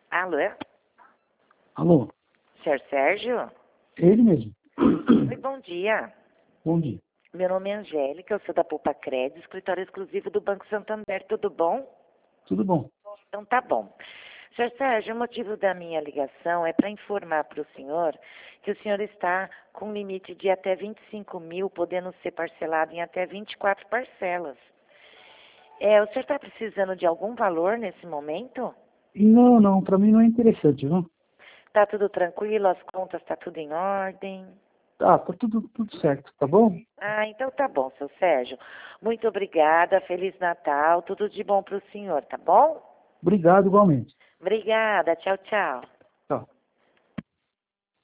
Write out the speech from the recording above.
Alô? Alô? Senhor Sérgio? Ele mesmo. Oi, bom dia. Bom dia. Meu nome é Angélica, eu sou da Poupa Crédito, escritório exclusivo do Banco Santander, tudo bom? Tudo bom? Então tá bom. Senhor Sérgio, o motivo da minha ligação é para informar para o senhor que o senhor está com limite de até 25 mil, podendo ser parcelado em até 24 parcelas. O senhor está precisando de algum valor nesse momento? Não, para mim não é interessante, não? Tá tudo tranquilo, as contas tá tudo em ordem? Tá tudo certo, tá bom? Ah, então tá bom, seu Sérgio. Muito obrigada, Feliz Natal, tudo de bom para o senhor, tá bom? Obrigado igualmente. Obrigada, tchau, tchau.